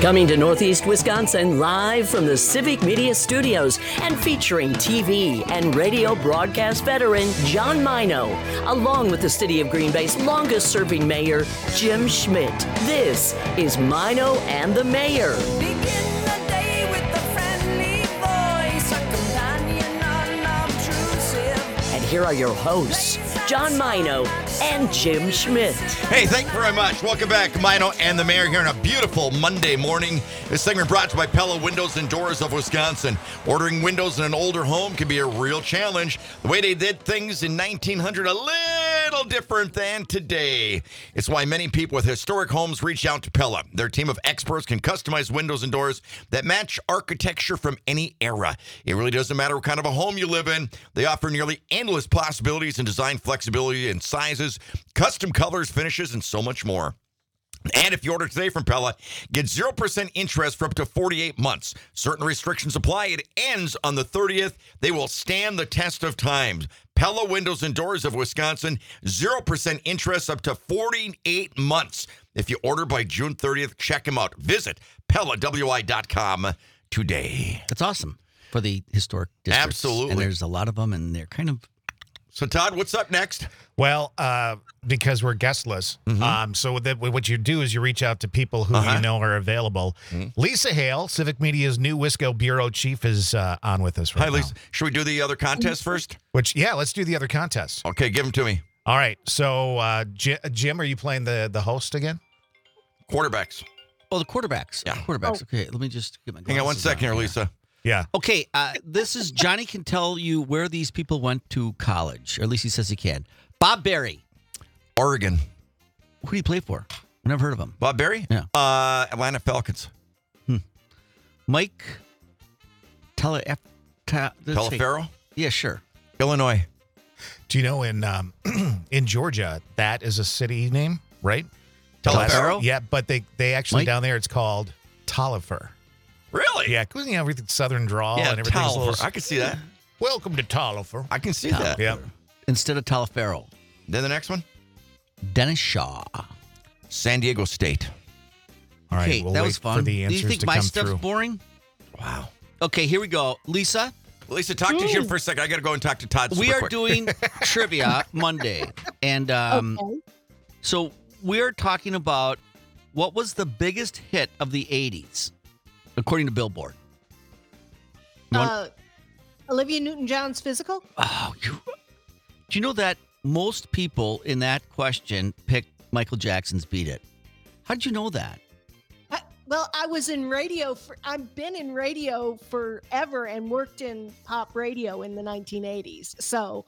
Coming to Northeast Wisconsin live from the Civic Media Studios and featuring TV and radio broadcast veteran John Mino, along with the City of Green Bay's longest-serving mayor, Jim Schmidt. This is Mino and the Mayor. Begin the day with a friendly voice, a companion unobtrusive. And here are your hosts, John Mino and Jim Schmidt. Hey, thank you very much. Welcome back, Mino and the Mayor here on a beautiful Monday morning. This segment brought to you by Pella Windows and Doors of Wisconsin. Ordering windows in an older home can be a real challenge. The way they did things in 1900, a little different than today. It's why many people with historic homes reach out to Pella. Their team of experts can customize windows and doors that match architecture from any era. It really doesn't matter what kind of a home you live in. They offer nearly endless possibilities in design flexibility and sizes, custom colors, finishes, and so much more. And if you order today from Pella, get 0% interest for up to 48 months. Certain restrictions apply. It ends on the 30th. They will stand the test of time. Pella Windows and Doors of Wisconsin, 0% interest up to 48 months. If you order by June 30th, check them out. Visit PellaWI.com today. That's awesome for the historic districts. Absolutely. And there's a lot of them, and they're kind of... So, Todd, what's up next? Well, because we're guestless, so what you do is you reach out to people who you know are available. Lisa Hale, Civic Media's new Wisco Bureau Chief, is on with us right Hi, now. Lisa. Should we do the other contest first? Let's do the other contest. Okay, give them to me. All right, so Jim, are you playing the host again? Quarterbacks. Oh, the quarterbacks. Yeah. Quarterbacks. Okay, let me just get my Hang on one glasses second here, on. Lisa. Yeah. Okay, this is Johnny can tell you where these people went to college, or at least he says he can. Bob Berry. Oregon. Who do you play for? I've never heard of him. Bob Berry? Yeah. Atlanta Falcons. Mike Telefaro? Yeah, sure. Illinois. Do you know in Georgia that is a city name, right? Telefaro? Yeah, but they actually Mike? down there it's called Talifer. Really? Yeah, because everything Southern drawl Yeah, and everything's a little. I can see that. Welcome to Talifer. I can see that. Yeah. Instead of Telefaro. Then the next one? Dennis Shaw. San Diego State. All right, Okay, we'll that wait was fun. for the Do you answers think to my come stuff's through. boring? Wow. Okay, here we go. Lisa, Lisa, talk to Jim for a second. I got to go and talk to Todd we super are quick. doing trivia Monday. And so we're talking about what was the biggest hit of the 80s, according to Billboard. Olivia Newton-John's Physical? Oh, do you know that most people in that question picked Michael Jackson's Beat It? How did you know that? Well, I was in radio I've been in radio forever and worked in pop radio in the 1980s. So,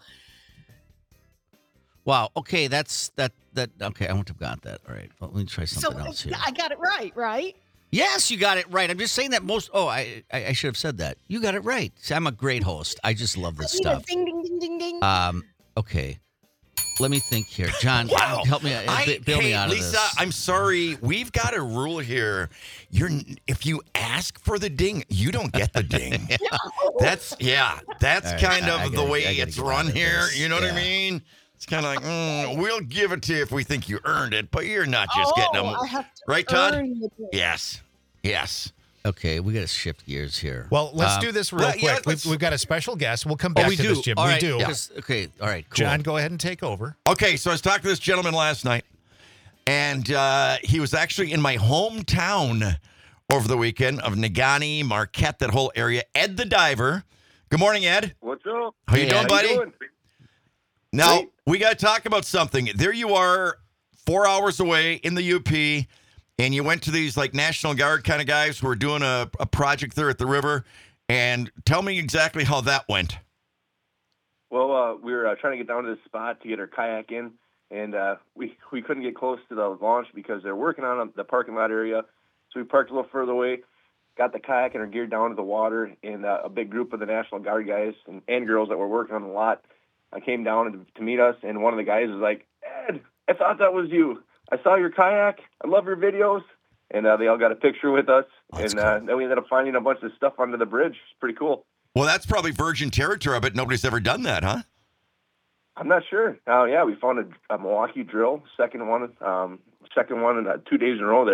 Wow. Okay, that's that. Okay, I wouldn't have got that. All right. Well, let me try something else here. I got it right? Yes, you got it right. I'm just saying that most. Oh, I should have said that. You got it right. See, I'm a great host. I just love this You know, stuff. ding, ding, ding, ding, ding. Okay. Let me think here. John, Wow. help me. Bail me out of Lisa, this. I'm sorry. We've got a rule here. If you ask for the ding, you don't get the ding. That's All right, kind I of the gotta- way I gotta it's get run out of here. this. You know what I Yeah. mean? It's kind of like, we'll give it to you if we think you earned it, but you're not just getting them. I have to Right, Todd? earn the thing. Yes. Okay, we got to shift gears here. Well, let's do this real well, yeah, quick. let's- We've got a special guest. We'll come back we to do. this, Jim. All we right, do. because- Okay. All right. Cool. John, go ahead and take over. Okay, so I was talking to this gentleman last night, and he was actually in my hometown over the weekend of Negaunee, Marquette, that whole area. Ed the Diver. Good morning, Ed. What's up? How you Hey, doing, Ed. buddy? How you doing? Now, Great. we got to talk about something. There you are, 4 hours away in the UP, and you went to these like National Guard kind of guys who were doing a project there at the river. And tell me exactly how that went. Well, we were trying to get down to this spot to get our kayak in, and we couldn't get close to the launch because they're working on the parking lot area. So we parked a little further away, got the kayak and our gear down to the water, and a big group of the National Guard guys and girls that were working on the lot came down to meet us, and one of the guys was like, "Ed, I thought that was you. I saw your kayak. I love your videos." And they all got a picture with us, That's and then we ended up finding a bunch of stuff under the bridge. It's pretty cool. Well, that's probably virgin territory. I bet nobody's ever done that, huh? I'm not sure. Yeah, we found a Milwaukee drill, second one in 2 days in a row there.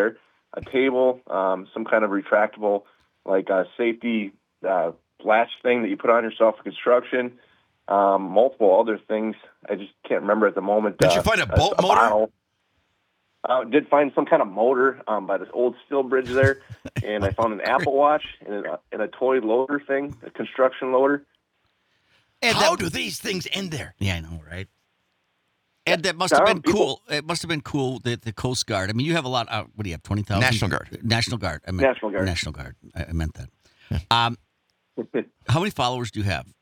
a table, some kind of retractable, like a safety latch thing that you put on yourself for construction, multiple other things. I just can't remember at the moment. Did you find a boat motor? Bottle. Did find some kind of motor by this old steel bridge there, and I found an Apple Watch and a toy loader thing, a construction loader. And How do these things end there? Yeah, I know, right? And that must have been cool. It must have been cool that the Coast Guard. I mean, you have a lot. What do you have? 20,000. National Guard. National Guard. I meant, National Guard. National Guard. I meant that. How many followers do you have?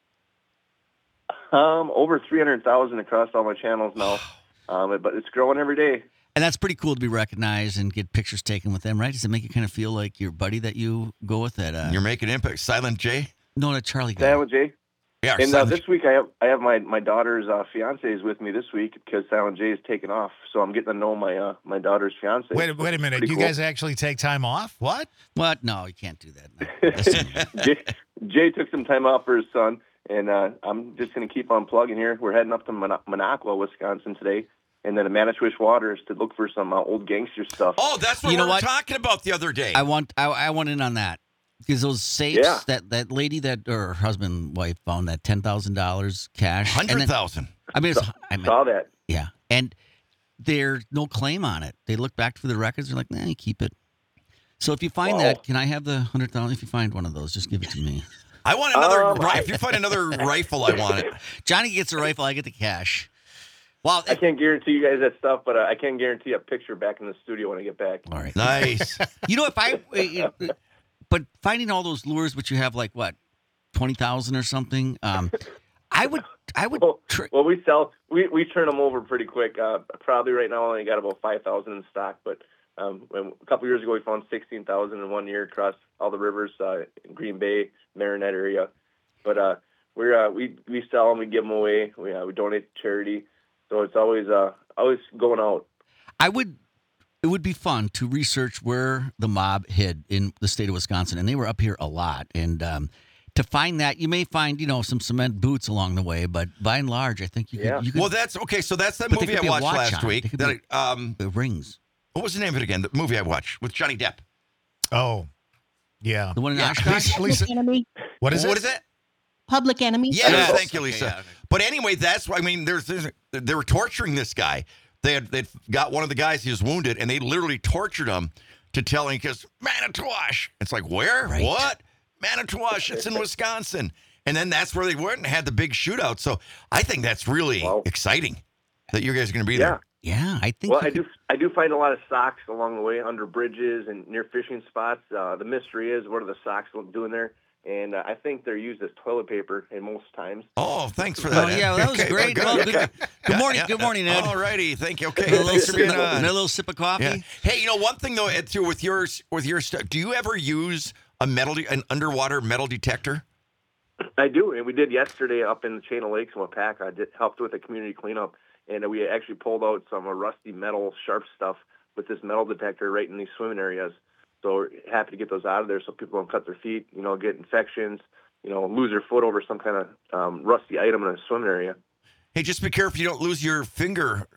Over 300,000 across all my channels now, but it's growing every day. And that's pretty cool to be recognized and get pictures taken with them, right? Does it make you kind of feel like your buddy that you go with? That You're making impact. Silent J? no, that Charlie guy. Silent J. Yeah. And Silent this week I have my daughter's fiance is with me this week because Silent J is taking off, so I'm getting to know my daughter's fiance. Wait a minute. Pretty You cool. guys actually take time off? What? What? No, you can't do that. No. Listen, Jay took some time off for his son, and I'm just going to keep on plugging here. We're heading up to Minocqua, Wisconsin today, and then to Manitowish Waters to look for some old gangster stuff. Oh, that's what You we know were what? talking about the other day. I want in on that because those safes Yeah. that lady that or her husband wife found that $10,000 cash. and then- 100,000. I mean, Saw that. yeah, and there's no claim on it. They look back through the records. They're like, nah, you keep it. So if you find Wow. that, can I have the 100,000? If you find one of those, just give it to me. I want another. If you find another rifle, I want it. Johnny gets a rifle. I get the cash. Wow. I can't guarantee you guys that stuff, but I can guarantee a picture back in the studio when I get back. All right. Nice. You know, but finding all those lures, which you have like what, 20,000 or something. I would. Well, we turn them over pretty quick. Probably right now only got about 5,000 in stock, but a couple years ago we found 16,000 in 1 year across all the rivers, in Green Bay, Marinette area. But we sell them, we give them away, we donate to charity. So it's always going out. It would be fun to research where the mob hid in the state of Wisconsin, and they were up here a lot. And to find that, you may find some cement boots along the way, but by and large, I think you could. Well, that's okay. So that's that But they movie could I be a watched watch last on. week. They could That, the rings. what was the name of it again? The movie I watched with Johnny Depp. Oh, yeah. The one in Yeah. Oshkosh? Lisa, Enemy. what is it? What is it? Public Enemy. Yeah, Oh, thank you, Lisa. yeah. But anyway, that's why I mean, they were torturing this guy. They'd got one of the guys, he was wounded, and they literally tortured him to tell him because Manitowoc. It's like where? Right. What? Manitowoc. It's in Wisconsin. And then that's where they went and had the big shootout. So I think that's really Wow. exciting that you guys are going to be Yeah. there. Yeah, I think. Well, you I do find a lot of socks along the way under bridges and near fishing spots. The mystery is, what are the socks doing there? And I think they're used as toilet paper in most times. Oh, thanks for Well, that. Ed. yeah, well, that was Okay, great. good. Well, good Yeah, morning. yeah. Good morning, Ed. All righty. Thank you. Okay. A little, Thanks for being on. a little sip of coffee. Yeah. Hey, one thing though, Ed, too, with your stuff, do you ever use an underwater metal detector? I do, and we did yesterday up in the Chain of Lakes in Wapaka. I helped with a community cleanup, and we actually pulled out some rusty metal sharp stuff with this metal detector right in these swimming areas. So we're happy to get those out of there so people don't cut their feet, get infections, lose their foot over some kind of rusty item in a swimming area. Hey, just be careful you don't lose your finger.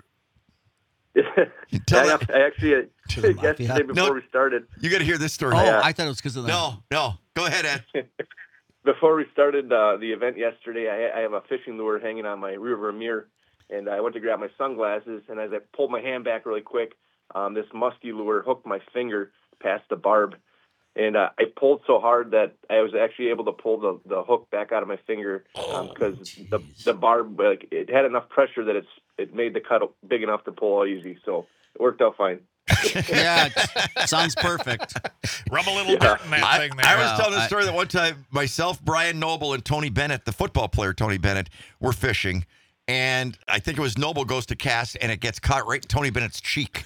I actually, To the yesterday mafia. before we started, You got to hear this story. Oh, Yeah. I thought it was because of the. No. Go ahead, Ed. before we started the event yesterday, I have a fishing lure hanging on my rearview mirror, and I went to grab my sunglasses, and as I pulled my hand back really quick, this musky lure hooked my finger past the barb, and I pulled so hard that I was actually able to pull the hook back out of my finger because the barb, it had enough pressure that it made the cut big enough to pull all easy, so it worked out fine. Yeah, it sounds perfect. Rub a little dirt in that thing there. I was telling the story that one time myself, Brian Noble, and Tony Bennett, the football player Tony Bennett, were fishing, and I think it was Noble goes to cast, and it gets caught right in Tony Bennett's cheek.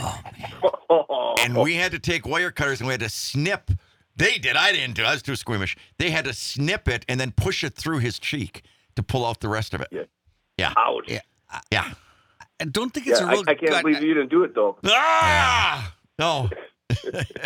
And we had to take wire cutters, and we had to snip. They did. I didn't do it. I was too squeamish. They had to snip it and then push it through his cheek to pull out the rest of it. Yeah. Yeah. Ouch. Yeah. Yeah. I don't think it's Yeah, a real. I can't believe you didn't do it, though. Ah! No.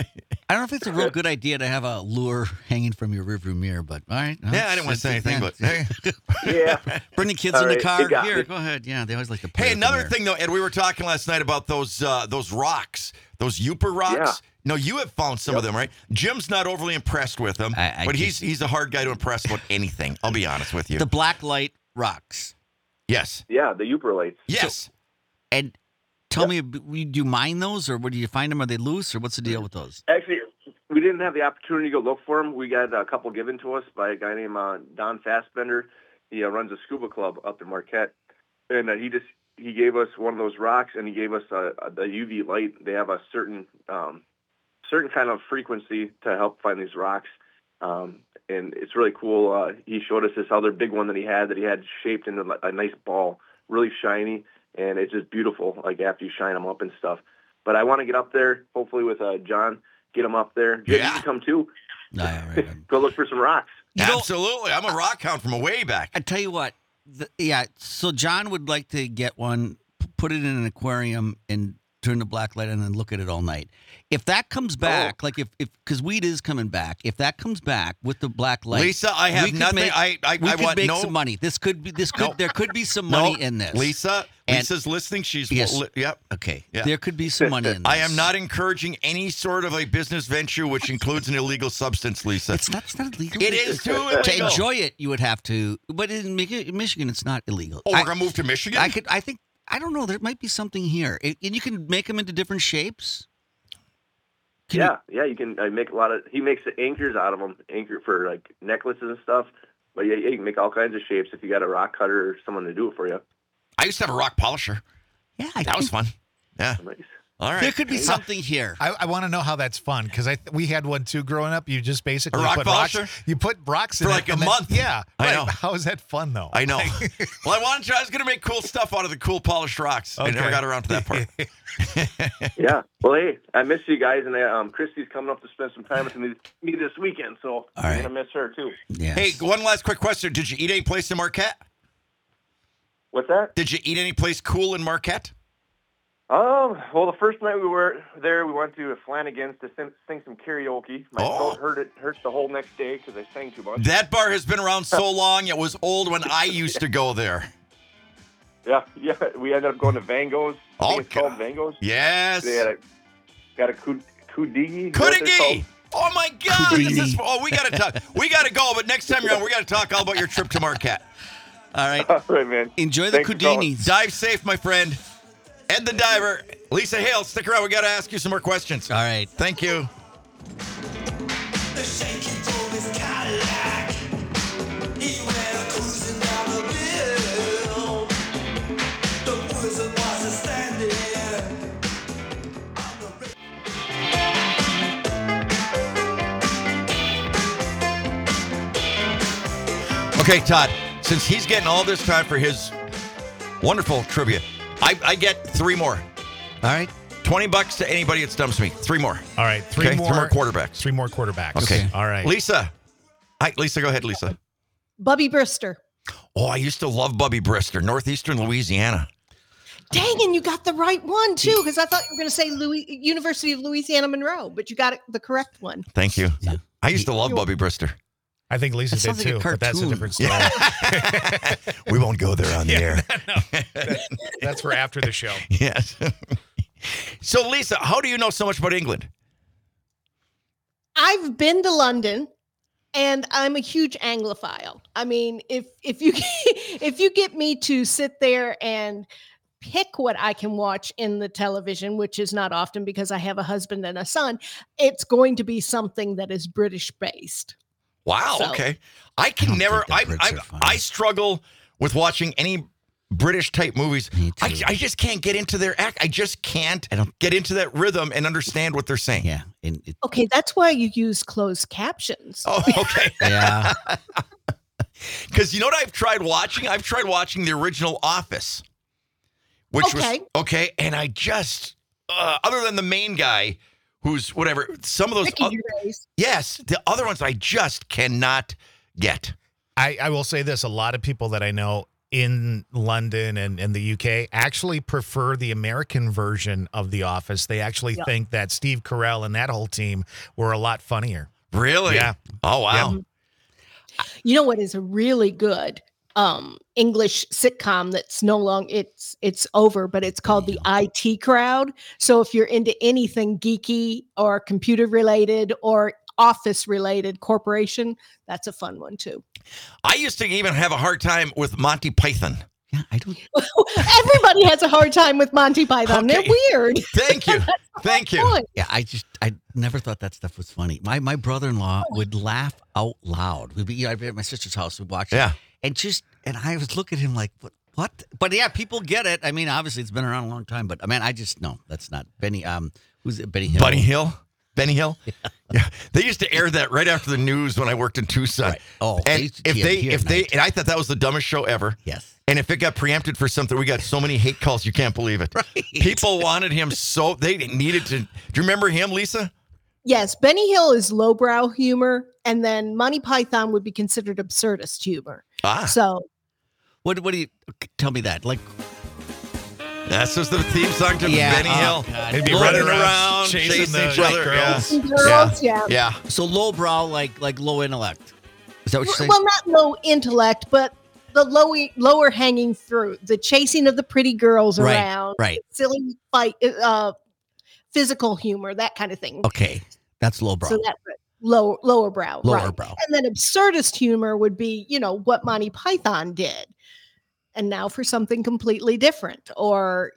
I don't know if it's a real good idea to have a lure hanging from your rearview mirror, but all right. Yeah, I didn't want to say anything, but hey. Yeah. Bring the kids All in the right, car. you got Here, me. go ahead. Yeah, they always like to play. Hey, with the another mirror. thing though, Ed, we were talking last night about those rocks, those Uper rocks. Yeah. No, you have found some of them, right? Jim's not overly impressed with them, I but just- he's a hard guy to impress about anything. I'll be honest with you. The black light rocks. Yes. Yeah, the Uper lights. Yes. And tell me, do you mine those, or where do you find them? Are they loose, or what's the deal with those? Actually, we didn't have the opportunity to go look for them. We got a couple given to us by a guy named Don Fassbender. He runs a scuba club up in Marquette, and he gave us one of those rocks, and he gave us the UV light. They have a certain kind of frequency to help find these rocks, and it's really cool. He showed us this other big one that he had shaped into a nice ball, really shiny, and it's just beautiful. Like after you shine them up and stuff. But I want to get up there, hopefully with John. Get them up there. Jim, you can come too. No, right. Go look for some rocks. Absolutely. I'm a rock hound from a way back. I tell you what, so John would like to get one, put it in an aquarium, and turn the black light on and look at it all night. If that comes back, like if because weed is coming back, if that comes back with the black light, Lisa, I have we could nothing. Make, I we could want make no. some money. There could be some No, money in this. Lisa's listening. She's Yes. Yep. Okay. Yeah. There could be some money in this. I am not encouraging any sort of a business venture which includes an illegal substance, Lisa. It's not illegal. It is too illegal. To enjoy it, you would have to. But in Michigan, it's not illegal. Oh, we're gonna move to Michigan. I don't know. There might be something here, and you can make them into different shapes. Yeah, you can make a lot of. He makes the anchors out of them, anchor for like necklaces and stuff. But yeah, you can make all kinds of shapes if you got a rock cutter or someone to do it for you. I used to have a rock polisher. Yeah, That was fun. Yeah. Nice. All right. There could be something here. I want to know how that's fun because we had one too growing up. You just basically A rock put polisher? rocks. You put rocks in For it like a and then- month. Yeah, I right. know. How is that fun though? I know. Well, I was going to make cool stuff out of the cool polished rocks. I never Okay. got around to that part. Yeah. Well, hey, I miss you guys, and Christy's coming up to spend some time with me this weekend, so I'm right. gonna miss her too. Yes. Hey, one last quick question. Did you eat any place in Marquette? What's that? Did you eat any place cool in Marquette? Well, the first night we were there, we went to Flanagan's to sing some karaoke. My throat hurt the whole next day because I sang too much. That bar has been around so long, it was old when I used to go there. Yeah. We ended up going to Van Gogh's. I think it's called God. Van Gogh's. Yes. They got a Kudigi. Kudigi! Oh my God! We gotta talk. We gotta go. But next time you're on, we gotta talk all about your trip to Marquette. All right. All right, man. Enjoy the Thanks for calling. Kudinis. Dive safe, my friend. Ed the Diver, Lisa Hale, stick around. We gotta ask you some more questions. All right. Thank you. The shaky drove his Cadillac. He went cruising down the bill. The wizard was standing on the Okay, Todd, since he's getting all this time for his wonderful trivia, I get three more. All right. $20 to anybody that stumps me. Three more. All right, three Okay, more quarterbacks. 3 more quarterbacks. Okay. All right. Lisa. Hi, Lisa, go ahead, Lisa. Bubby Brister. Oh, I used to love Bubby Brister, Northeastern Louisiana. Dang, and you got the right one too, because I thought you were going to say University of Louisiana Monroe, but you got the correct one. Thank you. I used to love Bubby Brister. I think Lisa That did sounds like a too, but that's a cartoon. different story. We won't go there on the air. That's for after the show. Yes. So, Lisa, how do you know so much about England? I've been to London, and I'm a huge Anglophile. I mean, if you if you get me to sit there and pick what I can watch in the television, which is not often because I have a husband and a son, it's going to be something that is British based. Wow. So- Okay. I can don't never. think the Brits are funny. I struggle with watching any British type movies. Me too. I just can't get into their act. I just can't get into that rhythm and understand what they're saying. Yeah. And Okay, that's why you use closed captions. Oh, okay. yeah. Because you know what I've tried watching? I've tried watching the original Office, which was okay. And I just, other than the main guy, who's whatever, some of those, Ricky Gervais. yes, the other ones I just cannot get. I will say this: a lot of people that I know in London and in the UK actually prefer the American version of The Office. They actually think that Steve Carell and that whole team were a lot funnier. Really? Yeah. Oh, wow. You know what is a really good English sitcom that's no longer it's over, but it's called The IT Crowd. So if you're into anything geeky or computer related or office related corporation, that's a fun one too. I used to even have a hard time with Monty Python. Yeah, I don't. Everybody has a hard time with Monty Python. Okay. They're weird. Thank you. Thank you. Point. Yeah, I never thought that stuff was funny. My brother-in-law would laugh out loud. We'd be at my sister's house. We'd watch it. And I was looking at him like, what? But yeah, people get it. I mean, obviously it's been around a long time, but I mean, no, that's not Benny. Who's it? Benny Hill. Bunny Hill? Benny Hill? Yeah. They used to air that right after the news when I worked in Tucson. Right. Oh, and if they, and I thought that was the dumbest show ever. Yes. And if it got preempted for something, we got so many hate calls, you can't believe it. Right. People wanted him so, they needed to. Do you remember him, Lisa? Yes, Benny Hill is lowbrow humor, and then Monty Python would be considered absurdist humor. So, what do you tell me that? Like, that's just the theme song to Yeah, Benny Hill. God. They'd be Running running around, chasing the each other. girls. girls, yeah. Yeah. so lowbrow, like low intellect. Is that what you're saying? Well, not low intellect, but the lower hanging fruit, the chasing of the pretty girls Right, around, right. silly fight, physical humor, that kind of thing. Okay, that's lowbrow. So that's lower brow. Lower right. brow. And then absurdist humor would be, what Monty Python did. And now for something completely different. Or,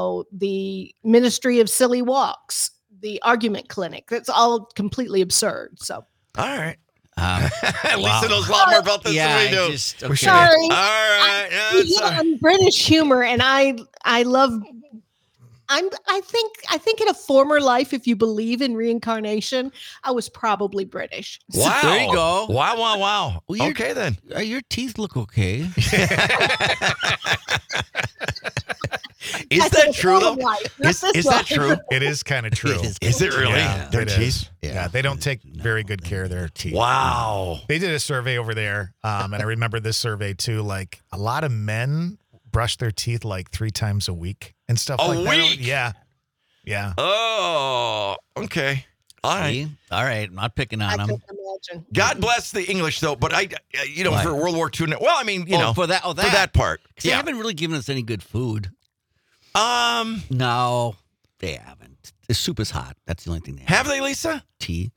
the Ministry of Silly Walks, the Argument Clinic. That's all completely absurd. So, All right. Wow. Lisa knows a lot more about this yeah, than we do. I just okay. sorry. All right. Yeah, it's, I'm British humor, and I love. I think in a former life, if you believe in reincarnation, I was probably British. wow. There you go. Wow. Well, you're- Okay, then. Your teeth look okay. Is I that said a true, though? former life, not Is this that life. true? It is kind of true. Is it really? Yeah, Their it teeth? is. Yeah, they don't take very good care of their teeth. Wow. They did a survey over there, and I remember this survey too. Like a lot of men brush their teeth like 3 times a week and stuff A like that. week? Yeah. Oh, okay. All right. See? All right, I'm not picking I on can them. imagine. God bless the English, though. But Why? for World War II. Well, I mean, For that for that part. They Yeah. haven't really given us any good food. Um, No, they haven't. The soup is hot. That's the only thing they have they, Lisa? Tea.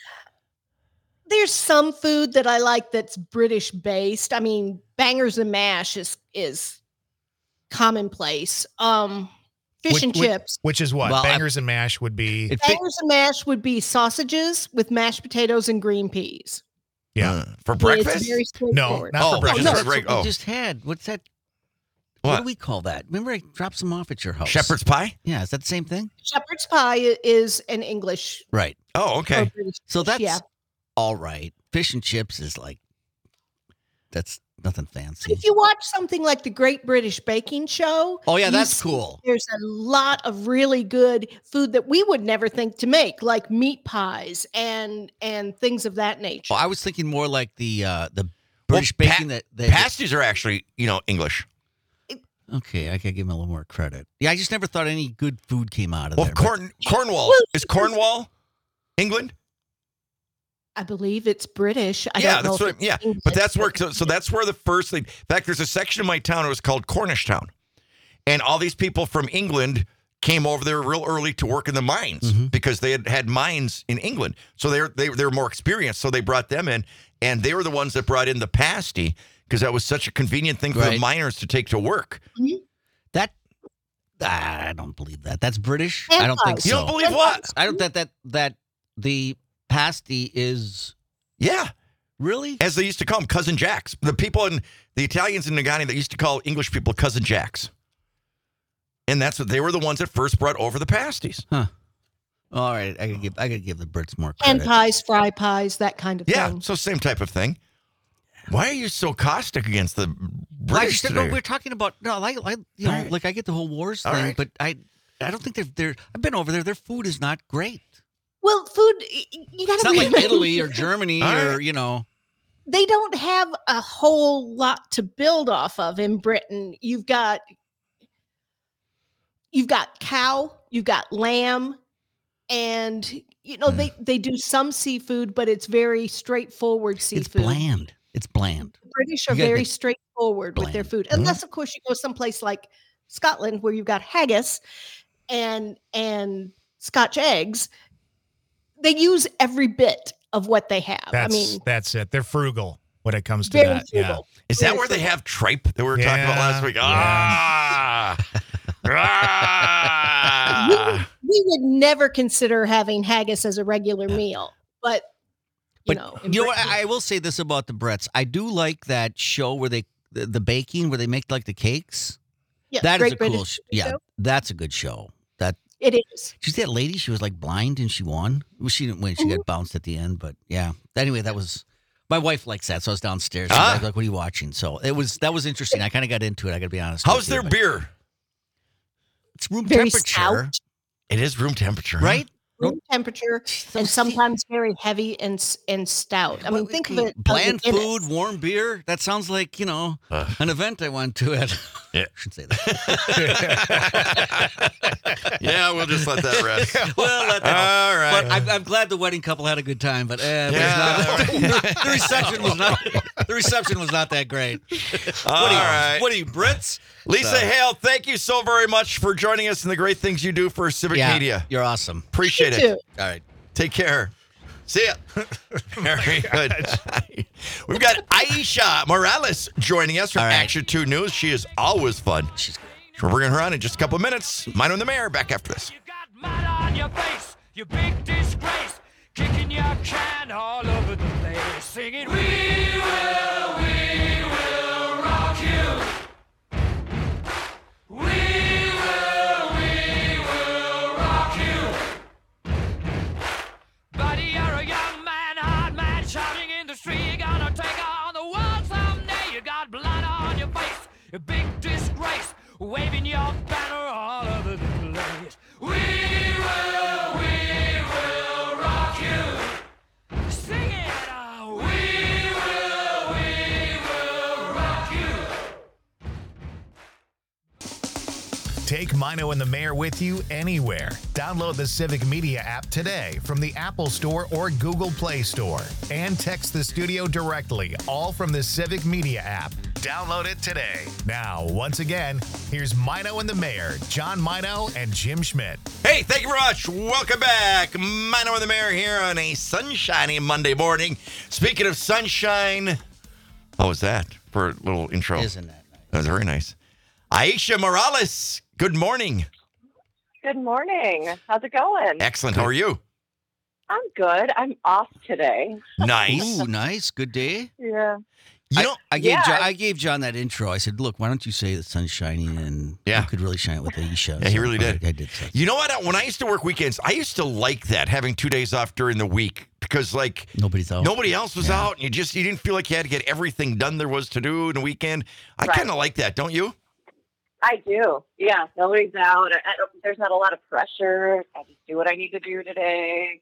There's some food that I like that's British based. I mean, bangers and mash is commonplace. Fish and chips. Which is what? Well, Bangers and mash would be. It fit, Bangers and mash would be sausages with mashed potatoes and green peas. Yeah. For It's breakfast? very straightforward. not for breakfast. no. just what oh. we just had. What's that? What What? do we call that? Remember, I dropped some off at your house. Shepherd's pie? Yeah, is that the same thing? Shepherd's pie is an English Right. Oh, or okay. British So dish, that's all right. Fish and chips is like, that's nothing fancy. If you watch something like the Great British Baking Show, Oh, yeah, you that's see cool. There's a lot of really good food that we would never think to make, like meat pies and things of that nature. Well, I was thinking more like the British baking that pasties are actually, English. Okay, I could give him a little more credit. Yeah, I just never thought any good food came out of Well, there. but- Cornwall. Is Cornwall England? I believe it's British. I don't know. That's what. Yeah, but that's where. So that's where the first thing. In fact, there's a section of my town. It was called Cornish Town, and all these people from England came over there real early to work in the mines because they had mines in England. So they were more experienced. So they brought them in, and they were the ones that brought in the pasty because that was such a convenient thing for the Right. miners to take to work. That I don't believe that. That's British. And I don't think pies. You so. don't believe what? I don't that the pasty is Yeah. really. As they used to call them, Cousin Jacks. The people in the Italians in Nagani that used to call English people Cousin Jacks. And that's what they were the ones that first brought over the pasties. All right, I could give the Brits more And credit. pies, fry pies, that kind of Yeah, thing. so same type of thing. Why are you so caustic against the Well, I British just, today? we're talking about like All right. like I get the whole wars All thing, right. but I don't think they're. I've been over there. Their food is not great. Well, food, you got It's to not like remember. Italy or Germany All or right. they don't have a whole lot to build off of in Britain. You've got cow, you've got lamb, and they do some seafood, but it's very straightforward seafood. It's bland. It's bland. The British are You gotta very get straightforward with their bland. food, unless of course you go someplace like Scotland where you've got haggis and Scotch eggs. They use every bit of what they have. That's it. They're frugal when it comes to very that. Yeah. frugal. Is that where they have tripe that we were talking about last week? Yeah. We would never consider having haggis as a regular meal, but But in you know what? Britain- I will say this about the Bretts. I do like that show where the baking where they make like the cakes. yeah, That is Great a cool. British Yeah, Show. that's a good show. That It is. Did you see that lady? She was like blind and she won. Well, she didn't win. She got bounced at the end. But yeah. Anyway, that was my wife likes that. So I was downstairs. She was like, "What are you watching?" So that was interesting. I kind of got into it. I got to be honest. How's with you, their but beer? It's room Very temperature, stout. It is room temperature, huh? right? Room temperature and sometimes very heavy and stout. I mean, think of it. Bland as a Guinness. food, warm beer. That sounds like an event I went to at. Yeah. I should say that. Yeah, we'll just let that rest. Well, let that All right. But I'm glad the wedding couple had a good time. But Yeah. the reception was not. The reception was not that great. All right. What are you, Brits? Lisa Hale, thank you so very much for joining us and the great things you do for Civic Media. You're awesome. Appreciate You it. too. All right. Take care. See ya. Very good. We've got Aisha Morales joining us from All right. Action 2 News. She is always fun. She's We're bringing her on in just a couple of minutes. Mine and the Mayor back after this. You got mud on your face, you big disgrace, kicking your can all over the place, singing, we will rock you. We will rock you. Buddy, you're a young man, hard man, shouting in the street, you're gonna take on the world someday. You got blood on your face, you big disgrace, waving your banner all over the place. We will rock you. Sing it. We will rock you. Take Mino and the Mayor with you anywhere. Download the Civic Media app today from the Apple Store or Google Play Store. And text the studio directly, all from the Civic Media app. Download it today. Now, once again, here's Mino and the Mayor, John Mino and Jim Schmidt. Hey, thank you very much. Welcome back. Mino and the Mayor here on a sunshiny Monday morning. Speaking of sunshine, what was that for a little intro? Isn't that nice? That was very nice. Aisha Morales, good morning. Good morning. How's it going? Excellent. How are you? I'm good. I'm off today. Nice. Ooh, nice. Good day. Yeah. You know, I gave Yeah. John, I gave John that intro. I said, "Look, why don't you say the sun's shining and Yeah. you could really shine it with Aisha?" Yeah, he really did. I did. Say. you know what? When I used to work weekends, I used to like that, having 2 days off during the week, because like Nobody's out. nobody else was Yeah. out, and you didn't feel like you had to get everything done there was to do in the weekend. I Right. kind of like that, don't you? I do. Yeah. Nobody's out. There's not a lot of pressure. I just do what I need to do today.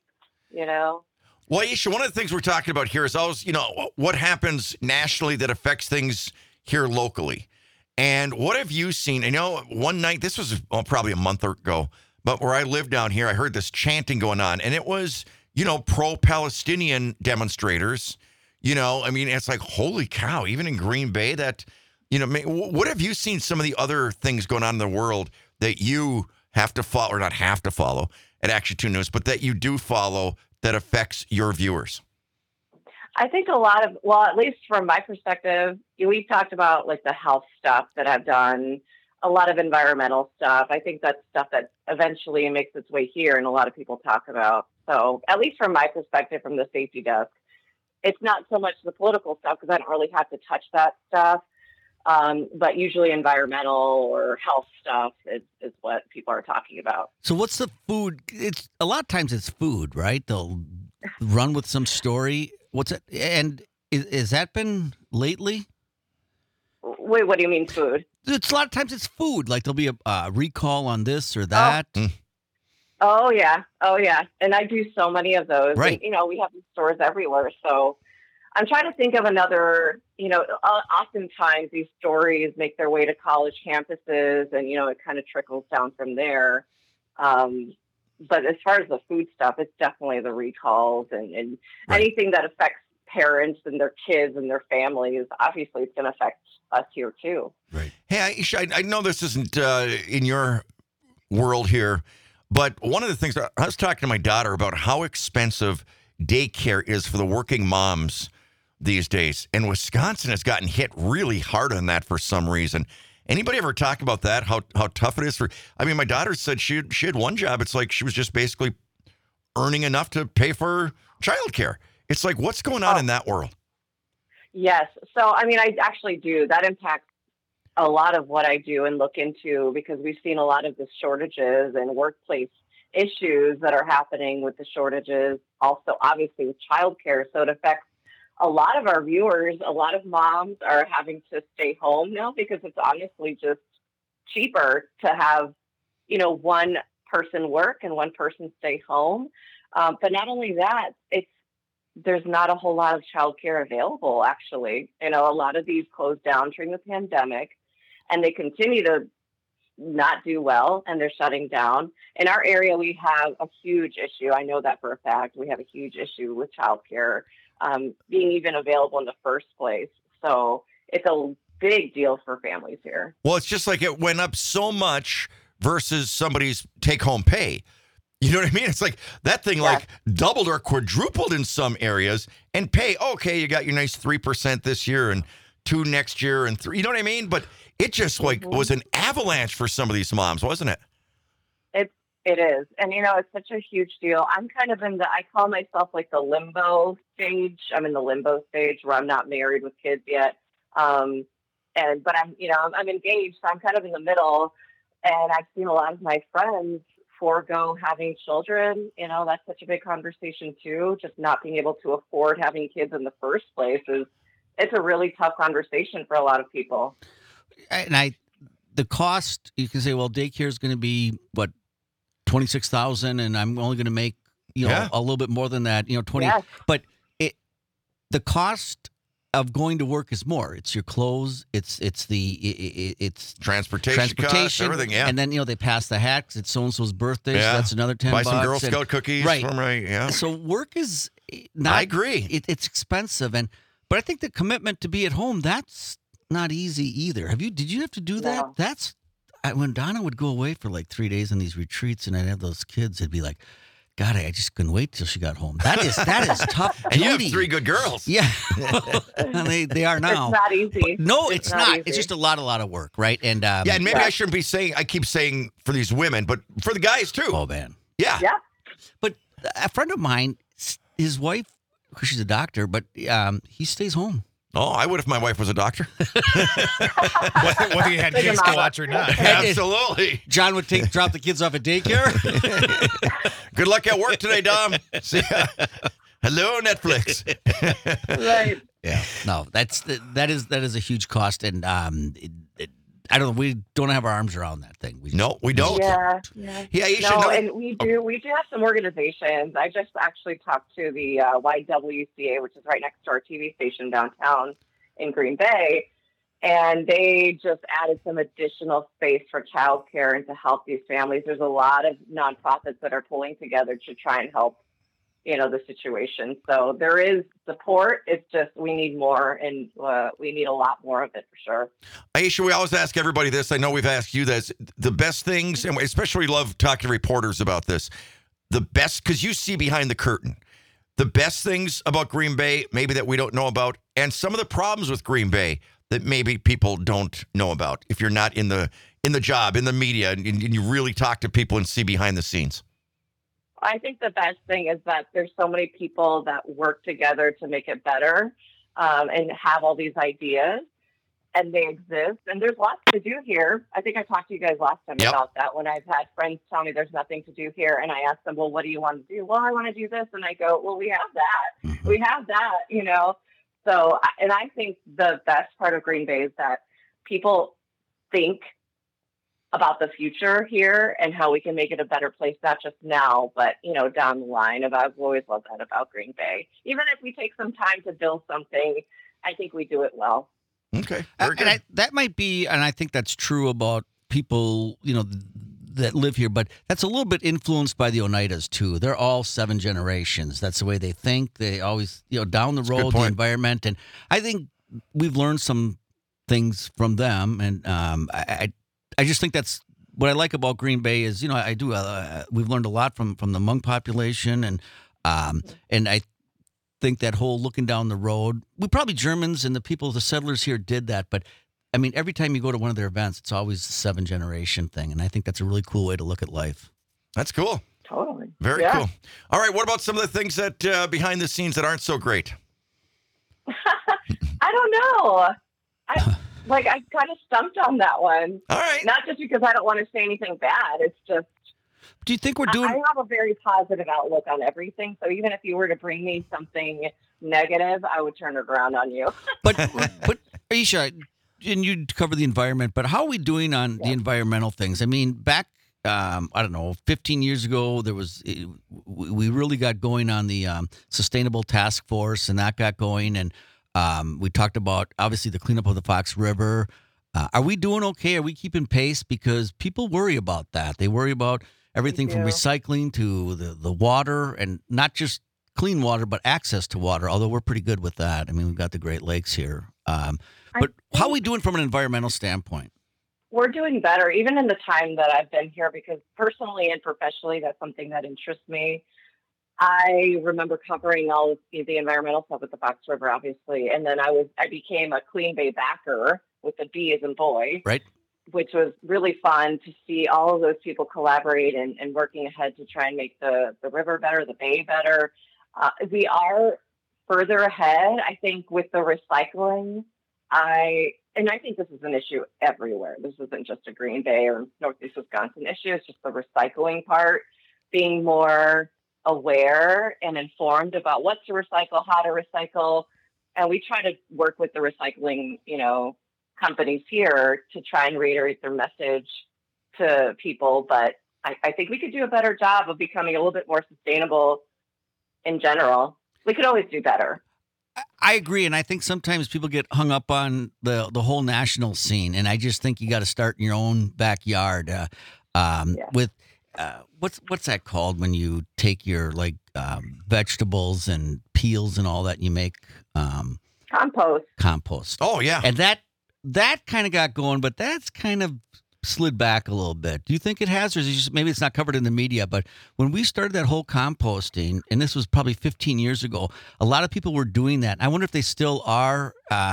Well, Aisha, one of the things we're talking about here is always, what happens nationally that affects things here locally. And what have you seen? One night, this was probably a month ago, but where I live down here, I heard this chanting going on, and it was, pro-Palestinian demonstrators. It's like, holy cow, even in Green Bay, that, what have you seen some of the other things going on in the world that you have to follow, or not have to follow at Action 2 News, but that you do follow that affects your viewers? I think at least from my perspective, we've talked about like the health stuff that I've done, a lot of environmental stuff. I think that's stuff that eventually makes its way here and a lot of people talk about. So at least from my perspective, from the safety desk, it's not so much the political stuff because I don't really have to touch that stuff. But usually environmental or health stuff is what people are talking about. So what's the food? It's a lot of times it's food, right? They'll run with some story. What's it? And has that been lately? Wait, what do you mean food? It's a lot of times it's food. Like there'll be a recall on this or that. Oh yeah. And I do so many of those. Right. And, we have these stores everywhere. So I'm trying to think of another, oftentimes these stories make their way to college campuses and, it kind of trickles down from there. But as far as the food stuff, it's definitely the recalls and Right. anything that affects parents and their kids and their families. Obviously, it's going to affect us here too. Right. Hey, Aisha, I know this isn't in your world here, but one of the things I was talking to my daughter about how expensive daycare is for the working moms these days. And Wisconsin has gotten hit really hard on that for some reason. Anybody ever talk about that? How tough it is for? I mean, my daughter said she had one job. It's like she was just basically earning enough to pay for childcare. It's like, what's going on in that world? Yes. So, I mean, I actually do. That impacts a lot of what I do and look into because we've seen a lot of the shortages and workplace issues that are happening with the shortages. Also, obviously, with childcare. So it affects a lot of our viewers. A lot of moms are having to stay home now because it's honestly just cheaper to have, one person work and one person stay home. But not only that, there's not a whole lot of childcare available, actually. A lot of these closed down during the pandemic, and they continue to not do well, and they're shutting down. In our area, we have a huge issue. I know that for a fact. We have a huge issue with childcare being even available in the first place. So it's a big deal for families here. Well, it's just like it went up so much versus somebody's take-home pay. You know what I mean? It's like that thing like doubled or quadrupled in some areas and pay. Okay, you got your nice 3% this year and 2% next year and 3%. You know what I mean? But it just was an avalanche for some of these moms, wasn't it? It is. And, it's such a huge deal. I'm kind of I call myself like the limbo stage. I'm in the limbo stage where I'm not married with kids yet. But I'm engaged. So I'm kind of in the middle. And I've seen a lot of my friends forego having children. That's such a big conversation too. Just not being able to afford having kids in the first place it's a really tough conversation for a lot of people. And the cost, you can say, well, daycare is going to be what, $26,000, and I'm only going to make a little bit more than that. 20. Yes. But the cost of going to work is more. It's your clothes. It's transportation costs, everything. Yeah. And then they pass the hat 'cause it's so and so's birthday. So that's another $10. Buy some Girl Scout cookies. Right. Yeah. So work is not. I agree. It's expensive, but I think the commitment to be at home, that's not easy either. Did you have to do that? That's when Donna would go away for like 3 days on these retreats, and I'd have those kids. It'd be like, God, I just couldn't wait till she got home. That is tough duty. And you have 3 good girls. Yeah, and they are now. It's not easy. No, it's not. Easy. It's just a lot of work, right? And and maybe I shouldn't be saying. I keep saying for these women, but for the guys too. Oh man. Yeah. Yeah. But a friend of mine, his wife, because she's a doctor, but he stays home. Oh, I would if my wife was a doctor. Whether you had kids to watch or not. Absolutely. John would drop the kids off at daycare. Good luck at work today, Dom. See ya. Hello, Netflix. Right. Yeah. No, that is a huge cost, and I don't know. We don't have our arms around that thing. We don't. Yeah. Yeah, you should no, know. and we do. We do have some organizations. I just actually talked to the YWCA, which is right next to our TV station downtown in Green Bay, and they just added some additional space for childcare and to help these families. There's a lot of nonprofits that are pulling together to try and help, the situation. So there is support. It's just we need more, and we need a lot more of it for sure. Aisha, we always ask everybody this. I know we've asked you this. The best things, and especially love talking to reporters about this, the best, because you see behind the curtain, the best things about Green Bay, maybe that we don't know about, and some of the problems with Green Bay that maybe people don't know about if you're not in the job, in the media, and you really talk to people and see behind the scenes. I think the best thing is that there's so many people that work together to make it better and have all these ideas, and they exist. And there's lots to do here. I think I talked to you guys last time about that when I've had friends tell me there's nothing to do here. And I ask them, well, what do you want to do? Well, I want to do this. And I go, well, we have that. Mm-hmm. We have that, So, and I think the best part of Green Bay is that people think about the future here and how we can make it a better place, not just now, but, down the line. I've always loved that about Green Bay. Even if we take some time to build something, I think we do it well. Okay. Very good. And that might be, and I think that's true about people, that live here, but that's a little bit influenced by the Oneidas too. They're all 7 generations. That's the way they think. They always, down the road, the environment. And I think we've learned some things from them. And I just think that's what I like about Green Bay is, we've learned a lot from the Hmong population. And I think that whole looking down the road, Germans and the settlers here did that. But I mean, every time you go to one of their events, it's always the 7 generation thing. And I think that's a really cool way to look at life. That's cool. Totally. Very cool. All right. What about some of the things that behind the scenes that aren't so great? I don't know. I kind of stumped on that one. All right. Not just because I don't want to say anything bad. It's just. Do you think we're doing? I have a very positive outlook on everything. So even if you were to bring me something negative, I would turn it around on you. But Aisha, and you cover the environment, but how are we doing on the environmental things? I mean, back, 15 years ago, we really got going on the Sustainable Task Force, and that got going. And we talked about, obviously, the cleanup of the Fox River. Are we doing okay? Are we keeping pace? Because people worry about that. They worry about everything from recycling to the water, and not just clean water, but access to water, although we're pretty good with that. I mean, we've got the Great Lakes here. But how are we doing from an environmental standpoint? We're doing better, even in the time that I've been here, because personally and professionally, that's something that interests me. I remember covering all of the environmental stuff with the Fox River, obviously, and then I became a Clean Bay backer with a B as in boy, right? Which was really fun to see all of those people collaborate and working ahead to try and make the river better, the bay better. We are further ahead, I think, with the recycling. I think this is an issue everywhere. This isn't just a Green Bay or Northeast Wisconsin issue. It's just the recycling part, being more aware and informed about what to recycle, how to recycle. And we try to work with the recycling, companies here to try and reiterate their message to people. But I think we could do a better job of becoming a little bit more sustainable in general. We could always do better. I agree, and I think sometimes people get hung up on the whole national scene, and I just think you got to start in your own backyard. With what's that called when you take your vegetables and peels and all that, and you make compost. Oh yeah, and that kind of got going, but that's kind of slid back a little bit. Do you think it has, or is it just maybe it's not covered in the media? But when we started that whole composting, and this was probably 15 years ago, a lot of people were doing that. I wonder if they still are.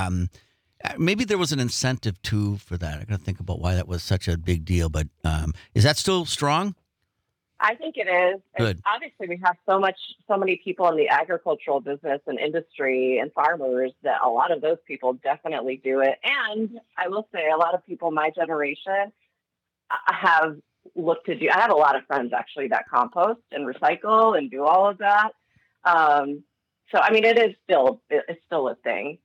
Maybe there was an incentive too for that. I got to think about why that was such a big deal. But is that still strong? I think it is. Good. And obviously, we have so many people in the agricultural business and industry and farmers that a lot of those people definitely do it. And I will say, a lot of people my generation have looked to do. I have a lot of friends actually that compost and recycle and do all of that. So I mean, it's still a thing.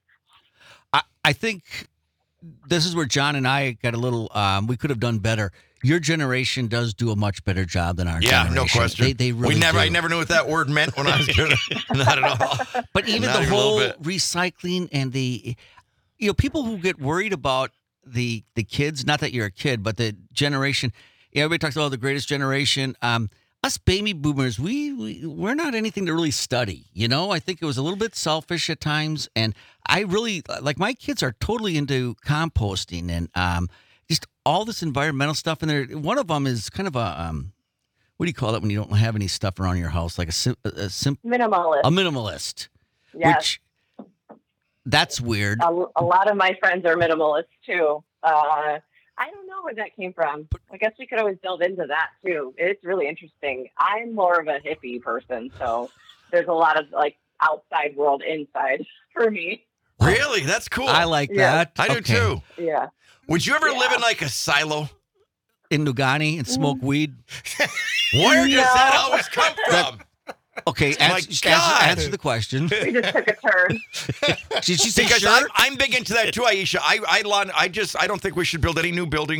I think this is where John and I got a little. We could have done better. Your generation does do a much better job than our generation. Yeah, no question. They really do. I never knew what that word meant when I was doing it. Not at all. But even the whole recycling and the, people who get worried about the kids, not that you're a kid, but the generation. Everybody talks about the greatest generation. Us baby boomers, we're not anything to really study. I think it was a little bit selfish at times. And I really, my kids are totally into composting and just all this environmental stuff in there. One of them is kind of a, what do you call it when you don't have any stuff around your house? Like a minimalist. A minimalist. Yes. Which, that's weird. A lot of my friends are minimalists too. I don't know where that came from. I guess we could always delve into that too. It's really interesting. I'm more of a hippie person, so there's a lot of outside world inside for me. Really? That's cool. I like that. I do too. Yeah. Would you ever live in a silo? In Nugani and smoke weed? Where does that always come from? Okay, answer the question. We just took a turn. Did you say because sure? I'm big into that too, Aisha. I don't think we should build any new buildings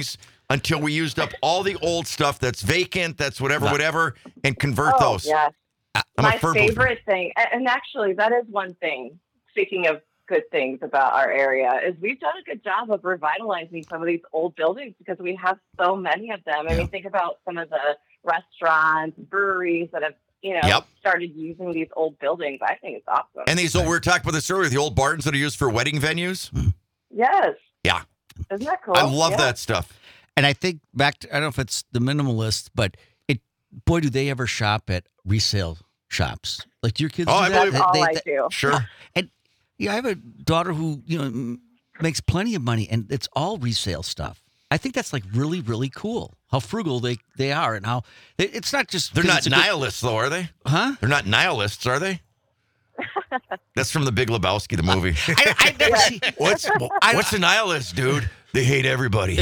until we used up all the old stuff that's vacant, that's whatever, and convert those. Yes. I'm My a firm believer. favorite thing, and actually that is one thing, speaking of good things about our area, is we've done a good job of revitalizing some of these old buildings because we have so many of them. I mean, think about some of the restaurants, breweries that have, started using these old buildings. I think it's awesome. And these, we were talking about this earlier, the old barns that are used for wedding venues. Yes. Yeah. Isn't that cool? I love that stuff. And I think back to, I don't know if it's the minimalist, but boy, do they ever shop at resale shops. Like, do your kids do I that? believe I do. Sure. And I have a daughter who, makes plenty of money, and it's all resale stuff. I think that's like really, really cool. How frugal they are, and how it's not just They're not nihilists, though, are they? Huh? They're not nihilists, are they? That's from The Big Lebowski, the movie. I never see. What's a nihilist, dude? They hate everybody.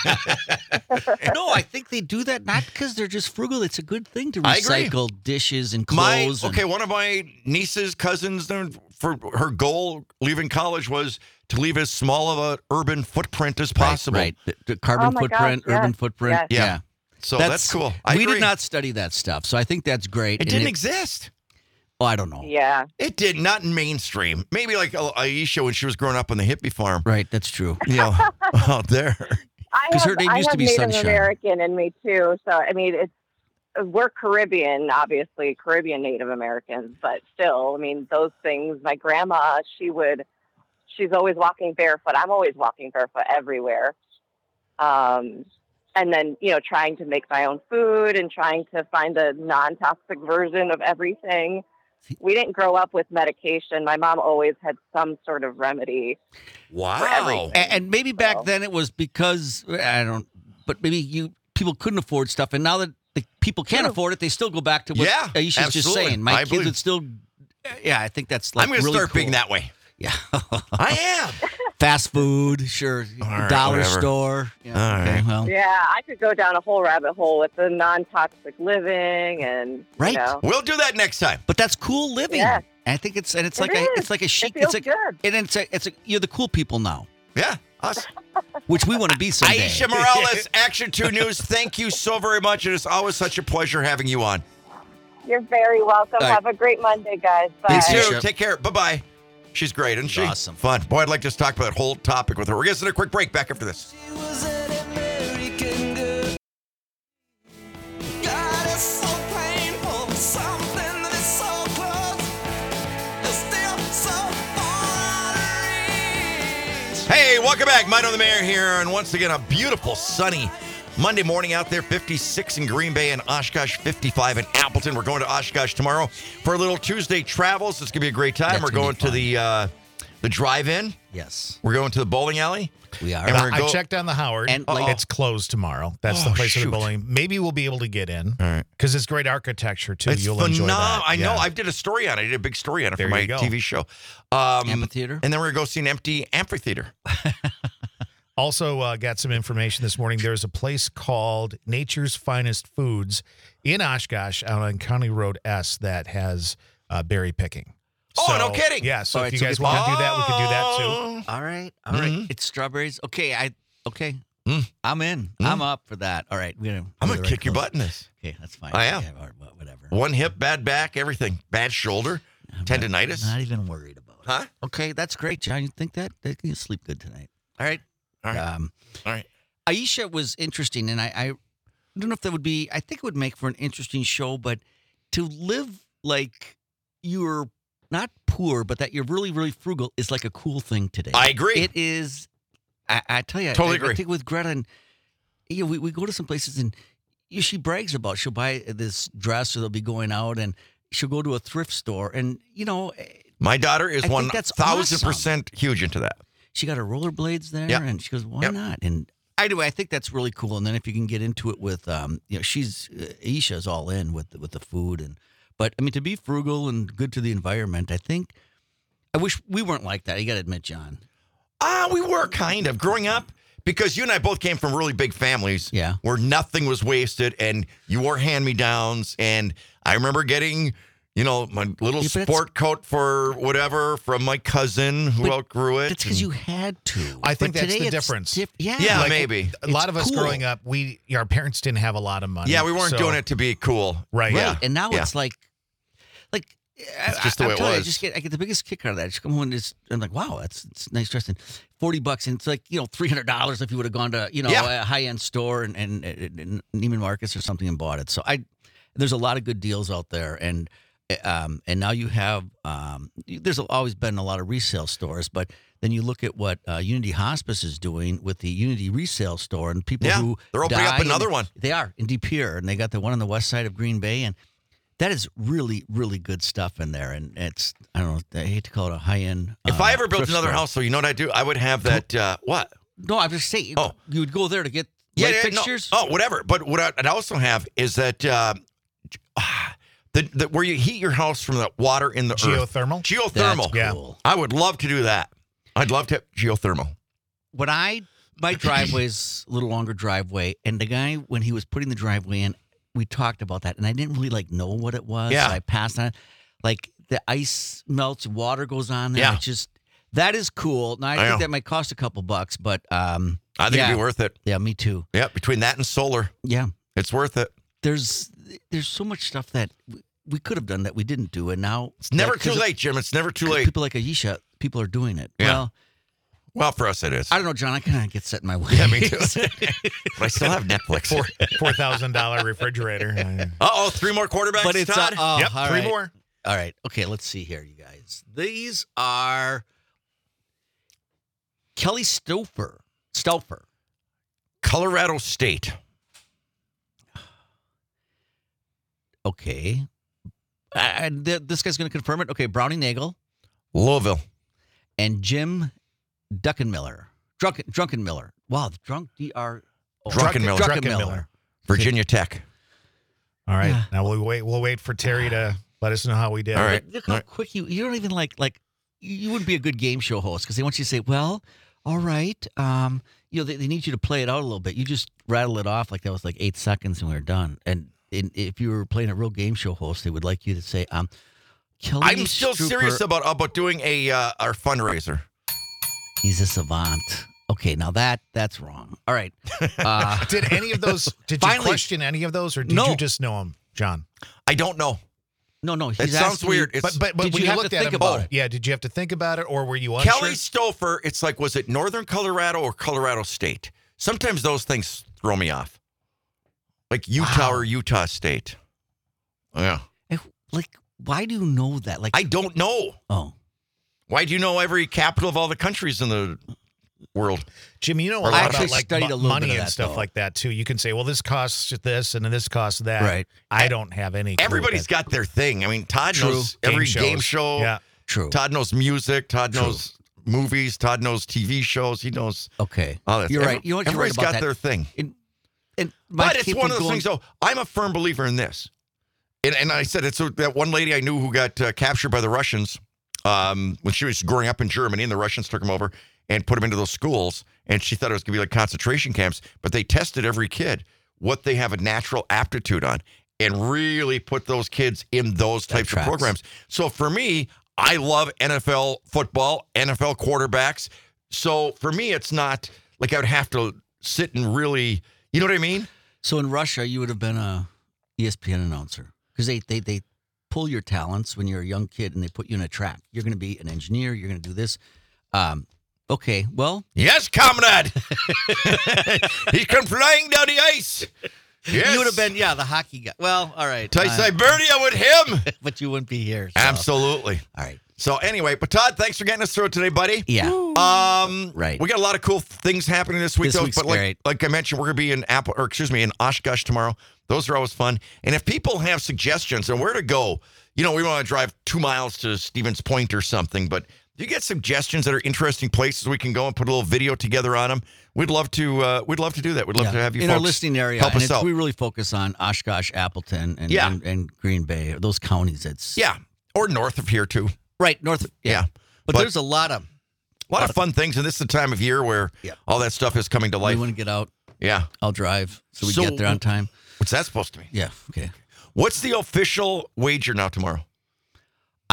No, I think they do that not because they're just frugal. It's a good thing to I agree. recycle dishes and clothes. One of my niece's cousins, for her goal leaving college was to leave as small of an urban footprint as possible. Right. The carbon footprint, urban footprint. Yes. Yeah. So that's cool. I we agree. did not study that stuff, so I think that's great. It didn't exist. Oh, I don't know. Yeah. It did not in mainstream. Maybe like Aisha when she was growing up on the hippie farm. Right, that's true. Out there. Her name used to be Native Sunshine. American in me too. So I mean, we're Caribbean, obviously Caribbean Native Americans, but still, I mean, those things. My grandma, she's always walking barefoot. I'm always walking barefoot everywhere. And then, trying to make my own food and trying to find a non-toxic version of everything. We didn't grow up with medication. My mom always had some sort of remedy. Wow. And maybe back then it was because, but maybe people couldn't afford stuff. And now that the people can't afford it, they still go back to what Aisha's just saying. My kids would still, I think that's like I'm going to really start cool. being that way. Yeah. I am. Fast food, sure. right, Dollar whatever. store. Yeah, All okay, right. well. Yeah, I could go down a whole rabbit hole with the non-toxic living and, Right. We'll do that next time. But that's cool living. Yeah. And I think it's It like is. a chic. It feels it's good. And you're the cool people now, Yeah, us. which we want to be someday. Aisha Morales, Action 2 News, thank you so very much. It is always such a pleasure having you on. You're very welcome. All right. Have a great Monday, guys. Bye. You Thanks, too. Aisha. Take care. Bye-bye. She's great, isn't she? Awesome. Fun. Boy, I'd like to talk about that whole topic with her. We're going to take a quick break. Back after this. Hey, welcome back. Mine on the Mayor here. And once again, a beautiful, sunny Monday morning out there. 56 in Green Bay and Oshkosh, 55 in Appleton. We're going to Oshkosh tomorrow for a little Tuesday travels. It's going to be a great time. That's We're gonna going be to the drive-in. Yes, We're going to the bowling alley. we are. And we're I go- checked on the Howard. And, It's closed tomorrow. That's the place for shoot. the bowling. Maybe we'll be able to get in. All right. Because it's great architecture, too. It's You'll enjoy that. I know. Yeah. I did a story on it. I did a big story on it There for my you go. TV show. Amphitheater. And then we're going to go see an empty amphitheater. Also got some information this morning. There's a place called Nature's Finest Foods in Oshkosh out on County Road S that has berry picking. Oh, no kidding. Yeah, so All if right, you so guys we- want to do that, we could do that too. Oh. All right. It's strawberries. Okay, I'm in. I'm up for that. All right, I'm going to kick your butt in this. Okay, that's fine. I am. Yeah, whatever. One hip, bad back, everything. Bad shoulder, tendinitis. Not even worried about it. Huh? Okay, that's great, John. You think that? You sleep good tonight. All right. All right. All right. Aisha was interesting, and I don't know if that would be. I think it would make for an interesting show, but to live like you're not poor, but that you're really, really frugal is like a cool thing today. I agree. It is. I tell you, Totally I agree. think with Greta, and we go to some places, and she brags about she'll buy this dress, or they'll be going out, and she'll go to a thrift store, and My daughter is I think that's 1,000% huge into that. she got her rollerblades there, Yep. and she goes, "Why Yep. not?" And I think that's really cool. And then if you can get into it with, she's Aisha's all in with the food, but I mean to be frugal and good to the environment. I wish we weren't like that. You got to admit, John. We were kind of growing up because you and I both came from really big families. Yeah. Where nothing was wasted and you wore hand-me-downs. And I remember getting my little Yeah, but sport coat for whatever from my cousin who But outgrew it. That's because you had to. I think But that's today the it's difference. Yeah. Yeah, Like, maybe. A lot of us cool. growing up, our parents didn't have a lot of money. Yeah, we weren't so- doing it to be cool. Right. Right. Yeah. And now Yeah. it's like It's just the way I'm it telling you, was. I get the biggest kick out of that. I just come home and I'm like, wow, it's nice dressing. $40, and it's like $300 if you would have gone to Yeah. a high end store and Neiman Marcus or something and bought it. So there's a lot of good deals out there, and now you have there's always been a lot of resale stores, but then you look at what Unity Hospice is doing with the Unity resale store, and people Yeah, who they're opening up die another one. They are in De Pere, and they got the one on the west side of Green Bay, and that is really, really good stuff in there. And it's, I don't know, I hate to call it a high-end If I ever built thrift another store. house, so you know what I'd do? I would have that, what? No, I'm just saying, Oh. you would go there to get light fixtures? No. Oh, whatever. But what I'd also have is that the where you heat your house from the water in the earth. Geothermal? Geothermal. That's cool. I would love to do that. I'd love to have geothermal. My driveway's a little longer driveway, and the guy, when he was putting the driveway in, we talked about that, and I didn't really know what it was. Yeah. I passed on it. Like the ice melts, water goes on there. Yeah. It's just, that is cool. Now, I think know. that might cost a couple bucks, but I think yeah. it'd be worth it. Yeah, me too. Yeah, between that and solar, Yeah. it's worth it. There's so much stuff that we could have done that we didn't do, and now It's never that- too 'cause late, Jim. It's never too late. People like Aisha, people are doing it. Yeah. Well, Well, for us, it is. I don't know, John. I kind of get set in my way. Yeah, me too. But I still have Netflix. $4,000 refrigerator. Uh-oh, 3 more quarterbacks, But it's Todd? Yep, all 3 right. more. All right. Okay, let's see here, you guys. These are Kelly Stouffer. Colorado State. Okay. This guy's going to confirm it. Okay, Brownie Nagel Louisville. and Jim Druckenmiller. Drunkenmiller. Wow, drunk D-R. Druckenmiller. Druckenmiller. Virginia Tech. All right. Yeah. Now we'll wait for Terry to let us know how we did. All right. Look how quick you don't even like you wouldn't be a good game show host because they want you to say, well, all right. They need you to play it out a little bit. You just rattle it off like that was like 8 seconds and we were done. And if you were playing a real game show host, they would like you to say, Kelly I'm still Strooper, serious about doing our fundraiser. He's a savant. Okay, now that's wrong. All right. Did any of those, did you Finally- question any of those, or did No. you just know them, John? I don't know. No. It He's sounds asking me- weird. It's, But Did when you you have looked to at think him, about it? Yeah, did you have to think about it, or were you unsure? Kelly Stouffer, it's like, was it Northern Colorado or Colorado State? Sometimes those things throw me off. Like Utah or Utah State. Yeah. Like, why do you know that? Like, I don't know. oh. Why do you know every capital of all the countries in the world? Jim, you know a I lot actually about like studied a little money bit of and that, stuff though. like that too. You can say, well, this costs this and this costs that. Right. I don't have any. clue Everybody's what got their thing. I mean, Todd True. knows every game shows. show. Yeah. True. Todd knows music. Todd knows movies. Todd knows TV shows. He knows Okay. all that. You're right. You know what? You're right Everybody's about got that. their thing. And my But it's kid one would of those go things, and- though. I'm a firm believer in this. And I said, it's that one lady I knew who got captured by the Russians when she was growing up in Germany, and the Russians took him over and put him into those schools. And she thought it was going to be like concentration camps. But they tested every kid, what they have a natural aptitude on, and really put those kids in those types of tracks. programs. So for me, I love NFL football, NFL quarterbacks. So for me, it's not like I would have to sit and really, you know what I mean? So in Russia, you would have been a ESPN announcer because they pull your talents when you're a young kid and they put you in a track. You're going to be an engineer. You're going to do this. Okay, well, Yes, comrade. He come flying down the ice. Yes. you would have been, the hockey guy. Well, all right. to Siberia with him. But you wouldn't be here. So. Absolutely. All right. So anyway, but Todd, thanks for getting us through it today, buddy. Yeah. Right. We got a lot of cool things happening this week, This though. week's But great. like I mentioned, we're gonna be in in Oshkosh tomorrow. Those are always fun. And if people have suggestions on where to go, we want to drive 2 miles to Stevens Point or something. But if you get suggestions that are interesting places we can go and put a little video together on them, we'd love to. We'd love to do that. We'd love to have you in folks our listening area. help and us out. we really focus on Oshkosh, Appleton, and, Yeah. and Green Bay. Those counties. It's Yeah, or north of here too. right north. Yeah. But there's a lot of. A lot of fun things, and this is the time of year where all that stuff is coming to life. We want to get out. Yeah. I'll drive so we So- get there on time. What's that supposed to mean? Yeah. Okay. What's the official wager now tomorrow?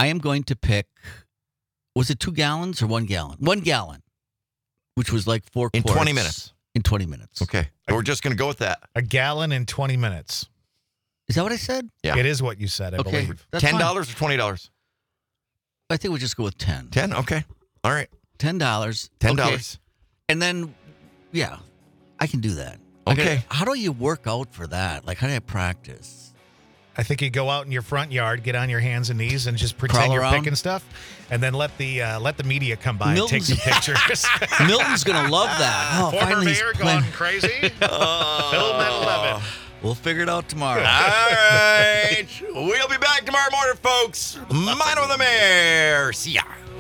I am going to pick, was it 2 gallons or 1 gallon? 1 gallon, which was like 4 In quarts. 20 minutes. In 20 minutes. Okay. We're just going to go with that. A gallon in 20 minutes. Is that what I said? Yeah. It is what you said, I Okay. believe. That's $10 fine. or $20? I think we'll just go with 10. 10? Okay. All right. $10. $10. Okay. And then, yeah, I can do that. Okay. How do you work out for that? Like, how do I practice? I think you go out in your front yard, get on your hands and knees, and just pretend Crawl you're around? picking stuff, and then let the media come by and take some pictures. Milton's going to love that. Oh, Former finally he's mayor playing- going crazy. Film at 11. We'll figure it out tomorrow. All right. We'll be back tomorrow morning, folks. Mine with the Mayor. See ya.